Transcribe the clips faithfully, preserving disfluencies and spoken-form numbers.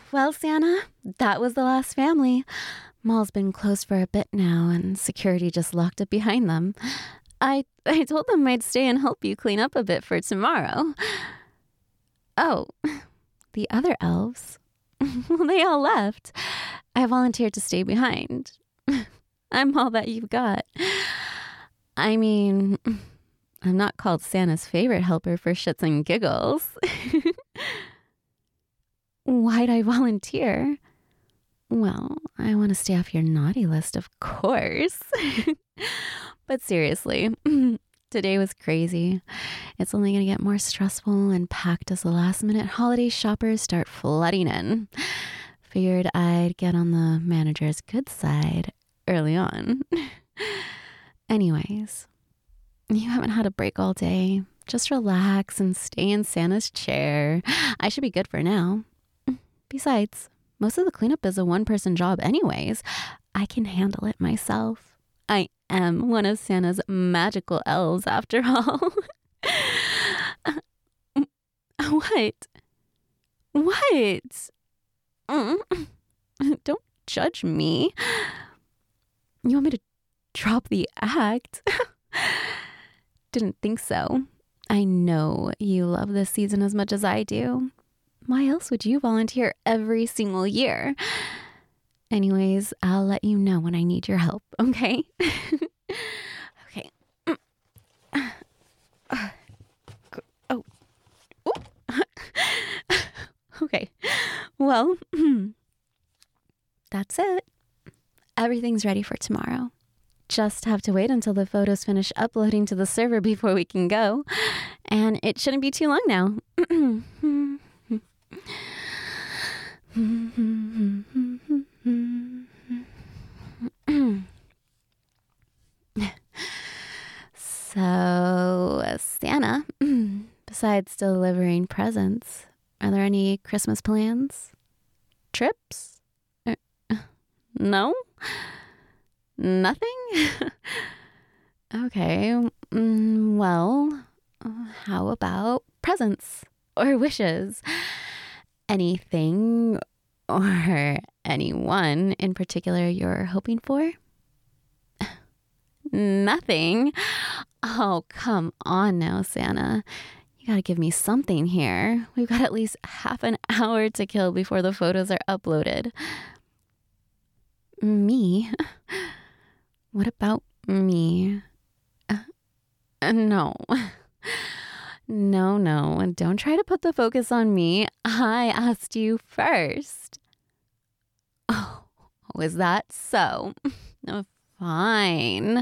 Well, Santa, that was the last family. Mall's been closed for a bit now, and security just locked it behind them. I I told them I'd stay and help you clean up a bit for tomorrow. Oh, the other elves? Well, they all left. I volunteered to stay behind. I'm all that you've got. I mean, I'm not called Santa's favorite helper for shits and giggles. Why'd I volunteer? Well, I want to stay off your naughty list, of course. But seriously, today was crazy. It's only going to get more stressful and packed as the last minute holiday shoppers start flooding in. Figured I'd get on the manager's good side early on. Anyways, you haven't had a break all day. Just relax and stay in Santa's chair. I should be good for now. Besides, most of the cleanup is a one-person job anyways. I can handle it myself. I am one of Santa's magical elves after all. What? What? Mm. Don't judge me. You want me to drop the act? Didn't think so. I know you love this season as much as I do. Why else would you volunteer every single year? Anyways, I'll let you know when I need your help, okay? Okay. Oh. Okay. Well, that's it. Everything's ready for tomorrow. Just have to wait until the photos finish uploading to the server before we can go. And it shouldn't be too long now. So, Santa, besides delivering presents, are there any Christmas plans? Trips? Uh, no? Nothing? Okay, mm, well, how about presents or wishes? Anything or anyone in particular you're hoping for? Nothing? Oh, come on now, Santa. You gotta give me something here. We've got at least half an hour to kill before the photos are uploaded. Me? What about me? Uh, no. No, no. Don't try to put the focus on me. I asked you first. Oh, is that so? Oh, fine.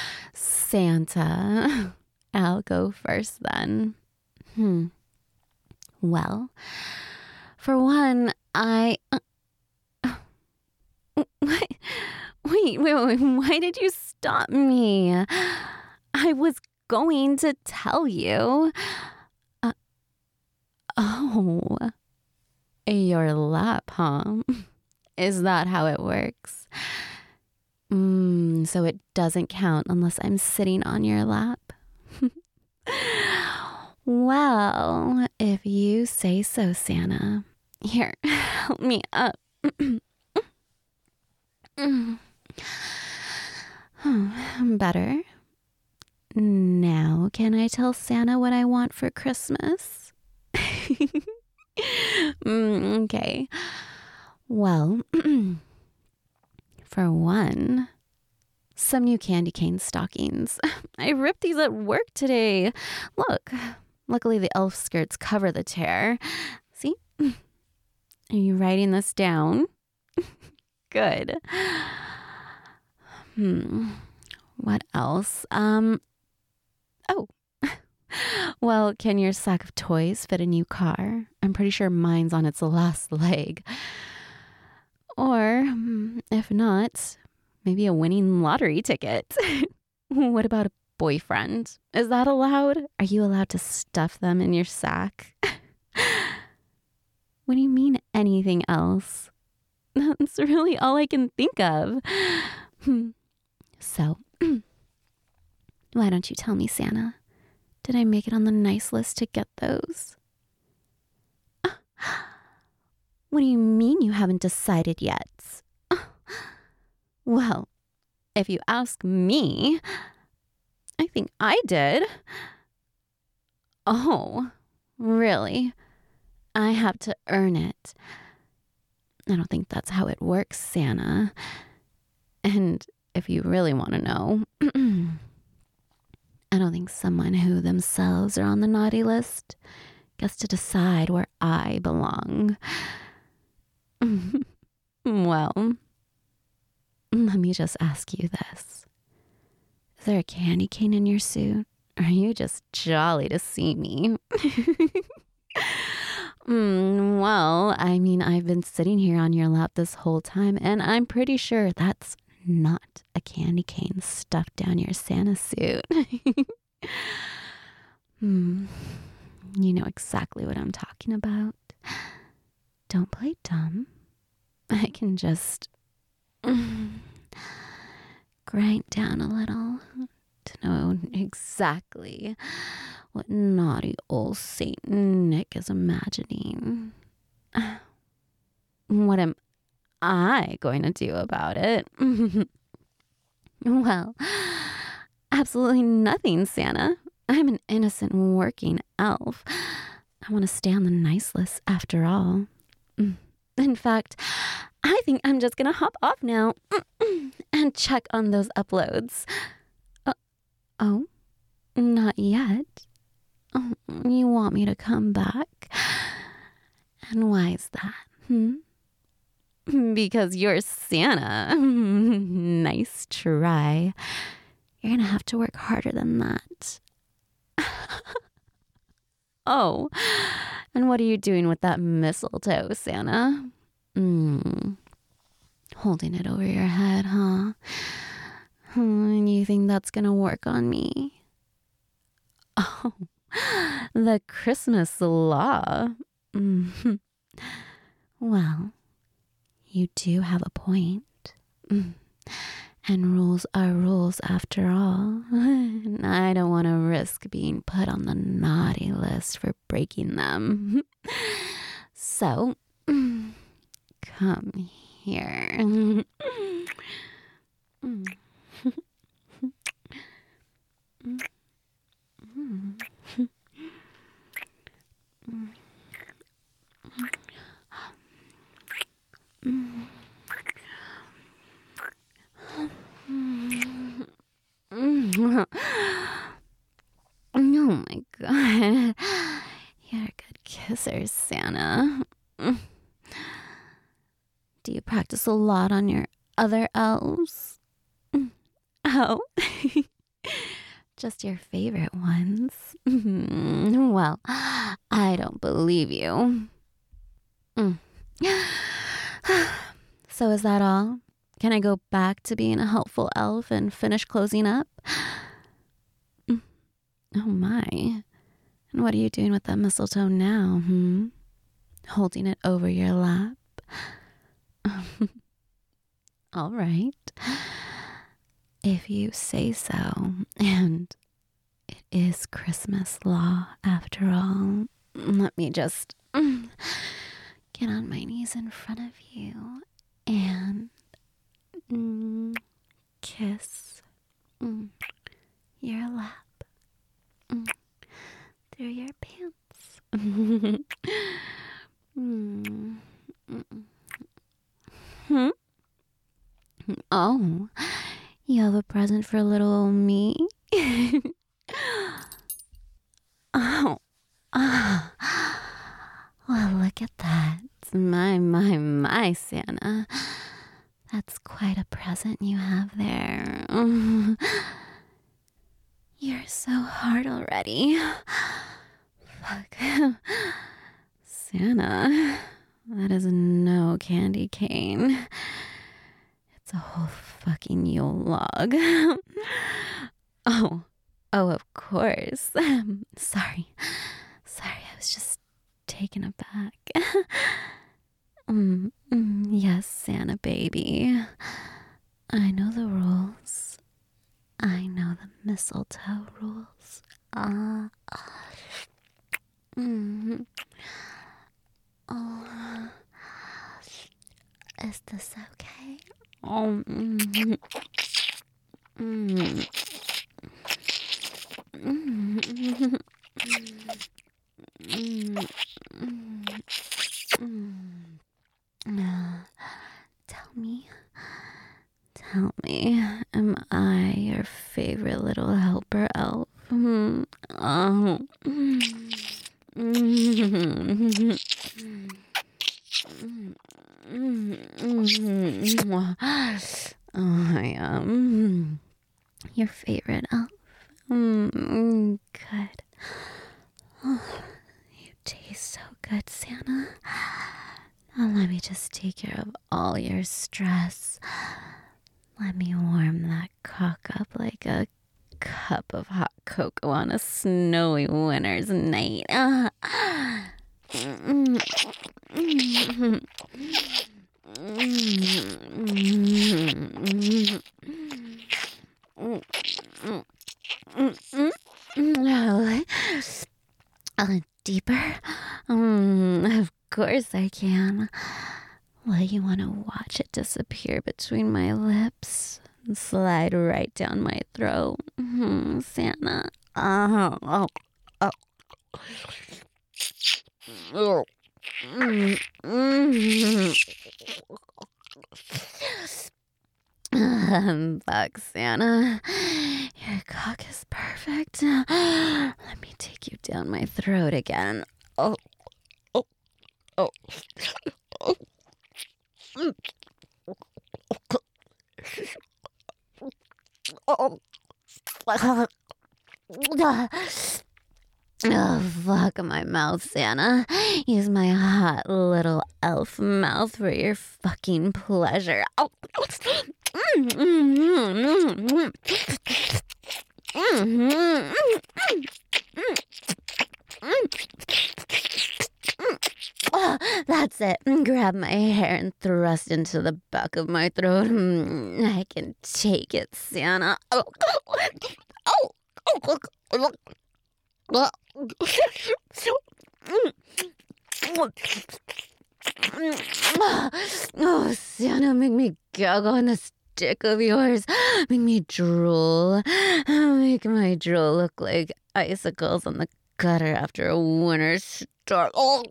Santa. I'll go first then. Hmm. Well, for one, I... Uh, wait, wait, wait, wait, why did you stop me? I was going to tell you. Uh, oh, your lap, huh? Is that how it works? Mm, so it doesn't count unless I'm sitting on your lap? Well, if you say so, Santa. Here, help me up. Better. Now, can I tell Santa what I want for Christmas? mm, okay. Well, for one, some new candy cane stockings. I ripped these at work today. Look, luckily the elf skirts cover the tear. See? Are you writing this down? Good. Hmm. What else? Um. Oh. Well, can your sack of toys fit a new car? I'm pretty sure mine's on its last leg. Or, if not, maybe a winning lottery ticket. What about a boyfriend? Is that allowed? Are you allowed to stuff them in your sack? What do you mean anything else? That's really all I can think of. So, why don't you tell me, Santa? Did I make it on the nice list to get those? What do you mean you haven't decided yet? Well, if you ask me, I think I did. Oh, really? I have to earn it. I don't think that's how it works, Santa. And if you really want to know, I don't think someone who themselves are on the naughty list gets to decide where I belong. Well, let me just ask you this. Is there a candy cane in your suit? Or are you just jolly to see me? mm, well, I mean, I've been sitting here on your lap this whole time, and I'm pretty sure that's not a candy cane stuffed down your Santa suit. hmm. You know exactly what I'm talking about. Don't play dumb. I can just grind down a little to know exactly what naughty old Saint Nick is imagining. What am I going to do about it? Well, absolutely nothing, Santa. I'm an innocent working elf. I want to stay on the nice list after all. In fact, I think I'm just going to hop off now and check on those uploads. Uh, oh, not yet. Oh, you want me to come back? And why is that? Hmm? Because you're Santa. Nice try. You're going to have to work harder than that. Oh, and what are you doing with that mistletoe, Santa? Mm. Holding it over your head, huh? And you think that's gonna work on me? Oh, the Christmas law. Mm. Well, you do have a point. Mm. And rules are rules after all. And I don't want to risk being put on the naughty list for breaking them. So, come here. Oh my God. You're a good kisser, Santa. Do you practice a lot on your other elves? Oh, just your favorite ones. Well, I don't believe you. So is that all? Can I go back to being a helpful elf and finish closing up? Oh my. And what are you doing with that mistletoe now, hmm? Holding it over your lap? All right. If you say so. And it is Christmas law after all. Let me just get on my knees in front of you and mm, kiss mm, your lap. Mm, through your pants. mm, mm, hmm? Oh, you have a present for little old me? Oh, ah. Well, look at that. My, my, my, Santa. That's quite a present you have there. You're so hard already. Fuck. Santa, that is no candy cane. It's a whole fucking Yule log. Oh, oh, of course. Sorry. Sorry, I was just taken aback. mm, mm, yes, Santa baby. I know the rules. I know the mistletoe rules. Uh, mm, oh, Is this okay? Oh, mm, mm, mm, mm, mm, mm. Tell me, tell me, am I your favorite little helper elf? Mm, oh. Mm. Oh, I am your favorite elf. Mm, good. Oh, you taste so good, Santa. Now let me just take care of all your stress. Let me warm that cock up like a cup of hot cocoa on a snowy winter's night. Ah. Mm-hmm. Mm-hmm. Uh, deeper? Um, of course I can. Well, you want to watch it disappear between my lips and slide right down my throat, mm-hmm, Santa. Oh, oh, oh. Oh. Mm-hmm. Um, fuck, Santa. Your cock is perfect. Let me take you down my throat again. Oh, oh, oh. Oh. Oh. Oh, fuck my mouth, Santa. Use my hot little elf mouth for your fucking pleasure. Oh. Oh, that's it. Grab my hair and thrust into the back of my throat. I can take it, Santa. Oh, oh, oh, oh. Oh, Santa, make me gag on this dick of yours. Make me drool. Make my drool look like icicles on the gutter after a winter storm. Oh.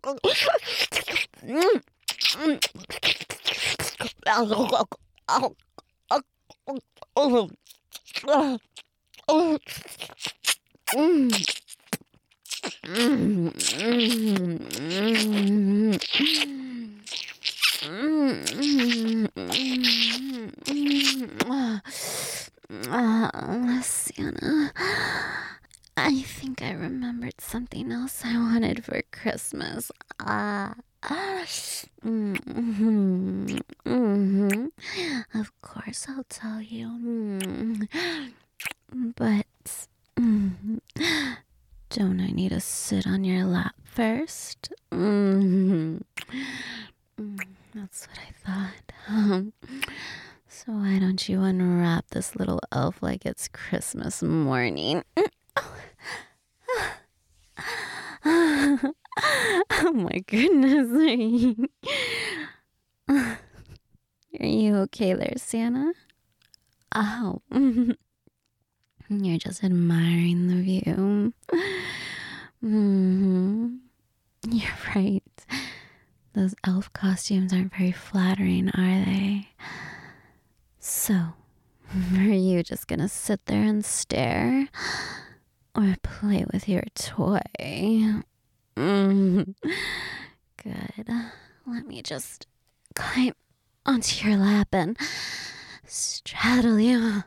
Oh, Santa, I think I remembered something else I wanted for Christmas. Ah. Uh, mm-hmm. Mm-hmm. Of course I'll tell you. Mm. But mm, don't I need to sit on your lap first? Mm-hmm. Mm, that's what I thought. Um, so why don't you unwrap this little elf like it's Christmas morning? Oh my goodness. Are you okay there, Santa? Oh. You're just admiring the view. Mm-hmm. You're right. Those elf costumes aren't very flattering, are they? So, are you just gonna sit there and stare? Or play with your toy? Mm. Good. Let me just climb onto your lap and straddle you.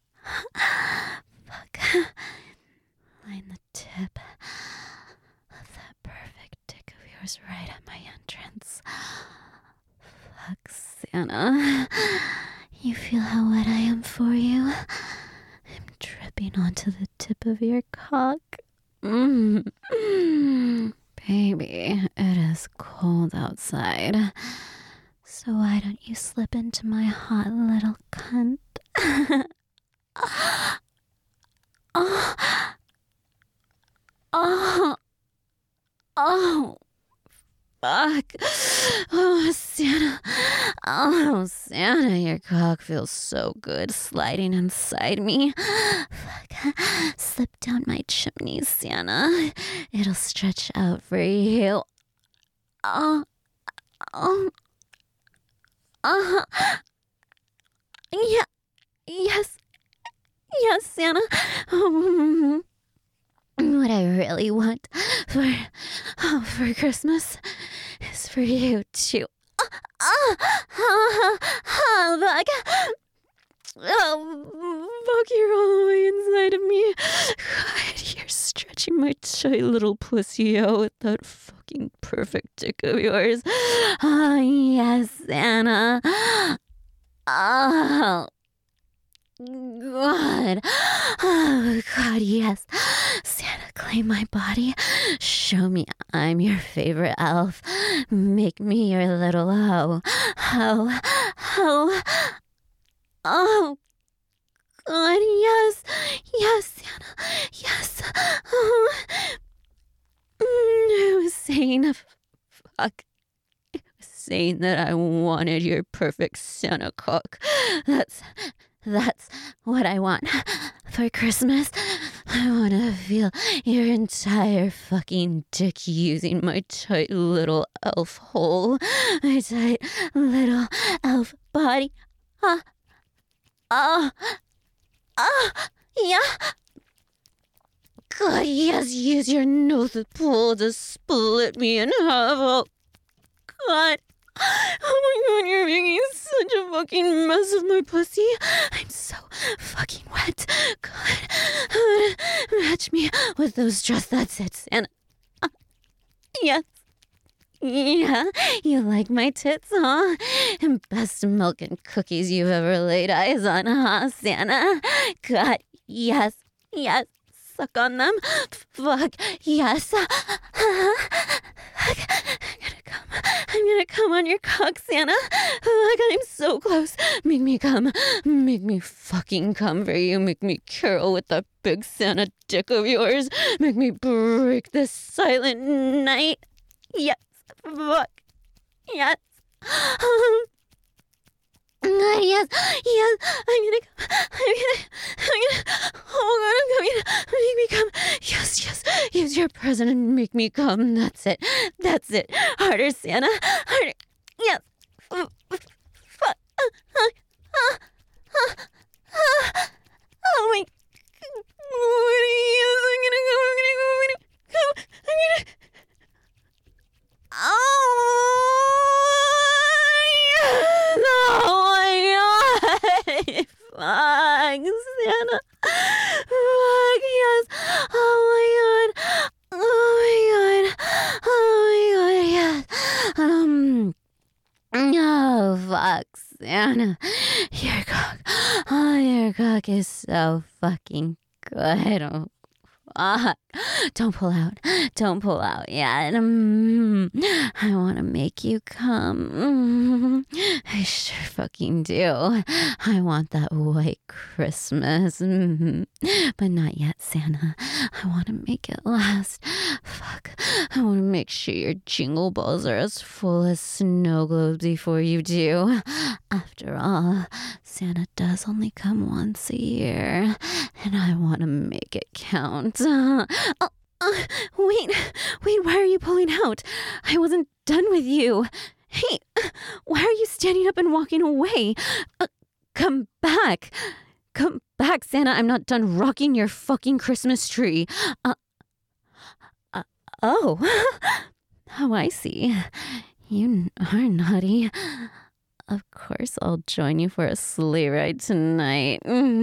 Fuck. Line the tip of that perfect dick of yours right at my entrance. Fuck, Santa. You feel how wet I am for you? I'm dripping onto the tip of your cock. Mm. Baby, it is cold outside. So why don't you slip into my hot little cunt? Oh, oh, oh, fuck. Oh, Santa, Oh, Santa, your cock feels so good sliding inside me. Fuck. Slip down my chimney, Santa. It'll stretch out for you. Oh, oh, uh, yeah, yes, yes, Santa. Um, what I really want for, oh, for Christmas is for you to. Oh, oh, oh, fuck. Oh, fuck, you're all the way inside of me. God, you're stretching my tight little pussy out with that fucking perfect dick of yours. Oh, yes, Anna. Oh, God. Oh, God, yes. Santa, claim my body. Show me I'm your favorite elf. Make me your little hoe. Hoe. Hoe. Oh, God, yes. Yes, Santa. Yes. Oh. I was saying, fuck. I was saying that I wanted your perfect Santa cock. That's... That's what I want for Christmas. I want to feel your entire fucking dick using my tight little elf hole. My tight little elf body. Ah, ah, ah, yeah. God, yes, use your nose pull to split me in half. Oh, God. Oh my God, you're making such a fucking mess of my pussy. I'm so fucking wet. God, match me with those dress. That's it, Santa. Uh, yes. Yeah, you like my tits, huh? And best milk and cookies you've ever laid eyes on, huh, Santa? God, yes, yes. Suck on them. Fuck, yes. I'm gonna come. I'm gonna come on your cock, Santa. Oh my God, I'm so close. Make me come. Make me fucking come for you. Make me curl with that big Santa dick of yours. Make me break this silent night. Yes. Fuck. Yes. Um, God, yes, yes, I'm gonna come, I'm gonna, I'm gonna, oh God, I'm coming, make me come, yes, yes, use your present and make me come, that's it, that's it, harder, Santa, harder, yes, fuck, oh my, yes, I'm gonna go, I'm gonna go, I'm gonna come, I'm gonna, oh, yes, oh. Fuck, Santa. Fuck, yes. Oh my God. Oh my God. Oh my God, yes. Um, oh, fuck, Santa. Your cock. Oh, your cock is so fucking good. Oh, fuck. Don't pull out. Don't pull out yet. Mm, I want to make you come. Mm, I sure fucking do. I want that white Christmas. Mm, but not yet, Santa. I want to make it last. Fuck. I want to make sure your jingle balls are as full as snow globes before you do. After all, Santa does only come once a year, and I want to make it count. Uh, oh, uh, wait, wait, why are you pulling out? I wasn't done with you. Hey, why are you standing up and walking away? Uh, come back. Come back, Santa. I'm not done rocking your fucking Christmas tree. Uh, uh, oh. Oh, I see. You are naughty. Of course, I'll join you for a sleigh ride tonight.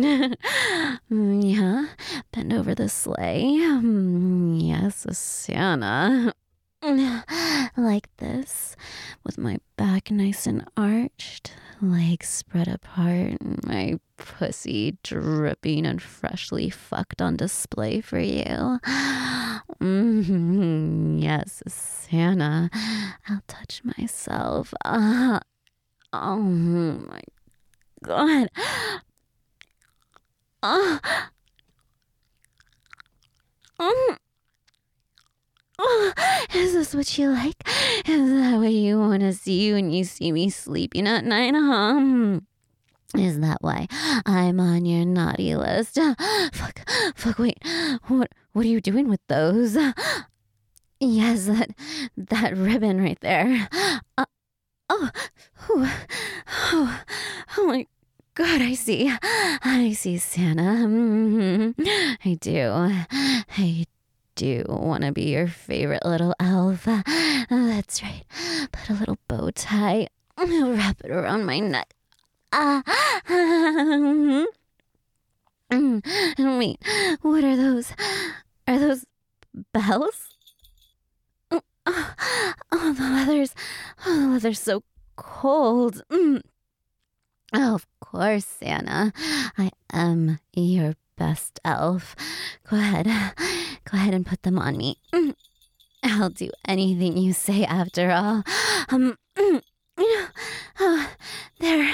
Yeah, bend over the sleigh. Yes, Santa. Like this, with my back nice and arched, legs spread apart, and my pussy dripping and freshly fucked on display for you. Mm-hmm. Yes, Santa. I'll touch myself. Uh, oh my God. Uh, um, Oh, is this what you like? Is that what you want to see when you see me sleeping at night, huh? Is that why I'm on your naughty list? Fuck, fuck, wait. What what are you doing with those? Yes, that, that ribbon right there. Uh, oh, oh, oh, oh my God, I see. I see, Santa. Mm-hmm. I do. I do want to be your favorite little elf. Oh, that's right. Put a little bow tie. Wrap it around my neck. Ah. Uh, wait, what are those? Are those bells? Oh, oh the leather's, oh, the leather's so cold. Mm. Oh, of course, Santa. I am your best elf. Go ahead. Go ahead and put them on me. Mm. I'll do anything you say after all. Um, mm, oh, there.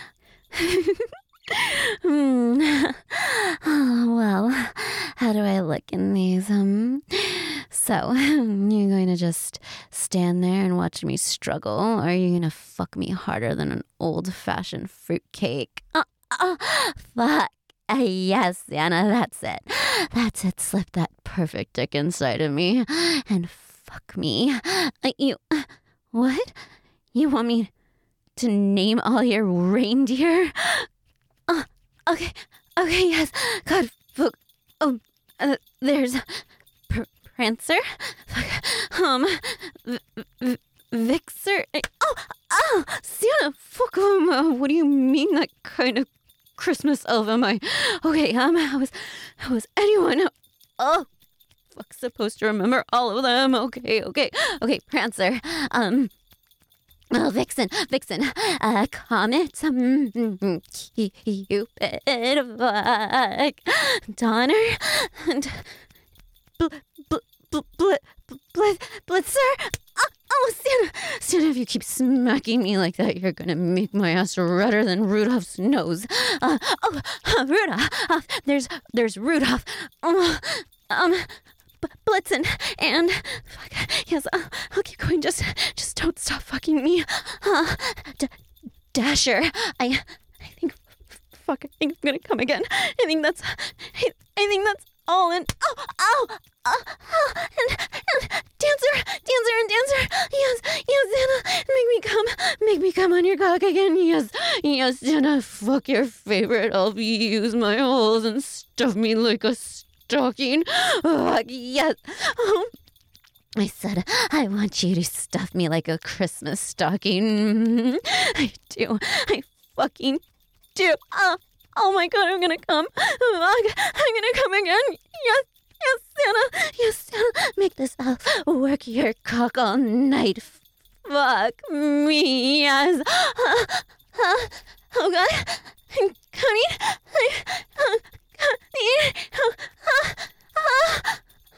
mm. Oh, well, how do I look in these? Um, so, you're going to just stand there and watch me struggle, or are you going to fuck me harder than an old-fashioned fruitcake? Uh, uh, fuck. Uh, yes, Santa, that's it. That's it. Slip that perfect dick inside of me and fuck me. Uh, you, what? You want me to name all your reindeer? Uh, okay, okay, yes. God, fuck. Oh, uh, there's Pr- Prancer, um, v- v- Vixer. Oh, oh, Santa, fuck. Um, uh, what do you mean that kind of Christmas elf am I? Okay, um, how was, how was anyone? Oh, fuck, supposed to remember all of them. Okay, okay, okay, Prancer, um, oh, Vixen, Vixen, uh, Comet, um, Cupid, fuck, Donner, and bl- bl- bl- bl- bl- Blitzer. Oh, oh, Santa, Santa, if you keep smacking me like that, you're gonna make my ass redder than Rudolph's nose. Uh, oh, uh, Rudolph, uh, there's, there's Rudolph, um, um, B- Blitzen, and, fuck, yes, uh, I'll keep going, just, just don't stop fucking me. Uh, D- Dasher, I, I think, fuck, I think I'm gonna come again. I think that's, I, I think that's all in, oh, oh, uh, oh, and, and, Dancer, Dancer, and Dancer, yes, yes, Santa, make me come, make me come on your cock again, yes, yes, Santa, fuck your favorite elf, use my holes and stuff me like a stocking, fuck, yes, um, I said, I want you to stuff me like a Christmas stocking. I do, I fucking do, oh, oh my God, I'm gonna come, I'm gonna come again, yes. Yes, Santa. Yes, Santa. Make this elf work your cock all night. Fuck me. Yes. Uh, uh, oh, God. I'm coming. I'm coming. Uh, uh, uh,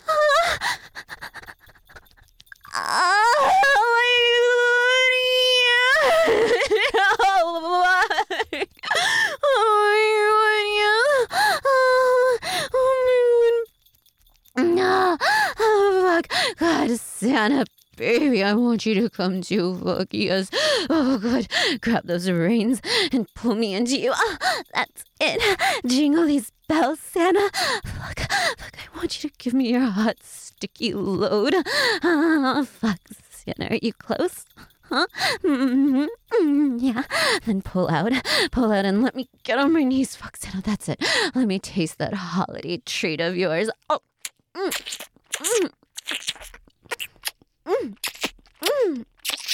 No, oh, fuck, God, Santa, baby, I want you to come too, fuck, yes. Oh, God, grab those reins and pull me into you. Oh, that's it. Jingle these bells, Santa. Fuck, fuck, I want you to give me your hot, sticky load. Oh, fuck, Santa, are you close? Huh? Mm-hmm. Mm-hmm. Yeah. Then pull out, pull out, and let me get on my knees. Fuck, Santa, that's it. Let me taste that holiday treat of yours. Oh. Mm, mm, mm, mm,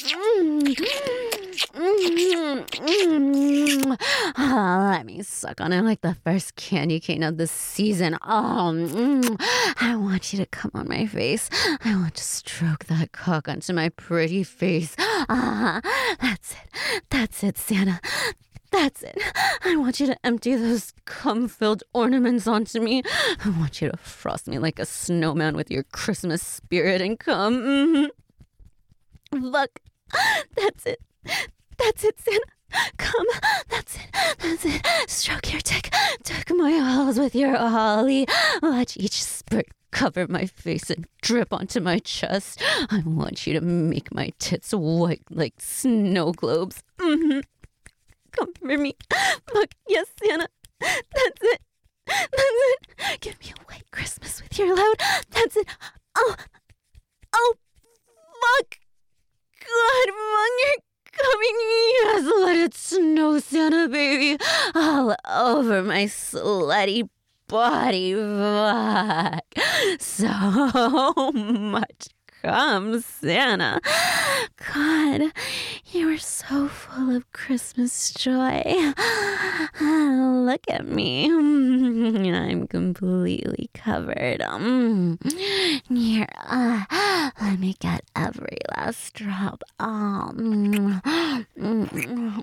mm, mm, mm. Oh, let me suck on it like the first candy cane of the season. Oh, mm. I want you to come on my face. I want to stroke that cock onto my pretty face. Ah, that's it. That's it, Santa. That's it. I want you to empty those cum-filled ornaments onto me. I want you to frost me like a snowman with your Christmas spirit and cum. Mm-hmm. Fuck. That's it. That's it, Santa. Come. That's it. That's it. Stroke your dick. Tuck my halls with your holly. Watch each spurt cover my face and drip onto my chest. I want you to make my tits white like snow globes. Mm-hmm. Come for me. Fuck, yes, Santa. That's it. That's it. Give me a white Christmas with your loud. That's it. Oh, oh, fuck. God, Mung, you're coming. Yes, let it snow, Santa baby. All over my slutty body. Fuck. So much cum, Santa. God, you are so full of Christmas joy. Look at me. I'm completely covered. Um, here, uh, let me get every last drop. Um, mm,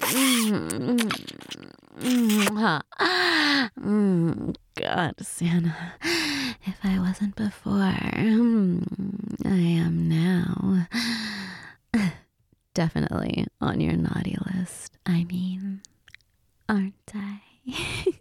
God, Santa, if I wasn't before, I am now. Definitely on your naughty list. I mean, aren't I?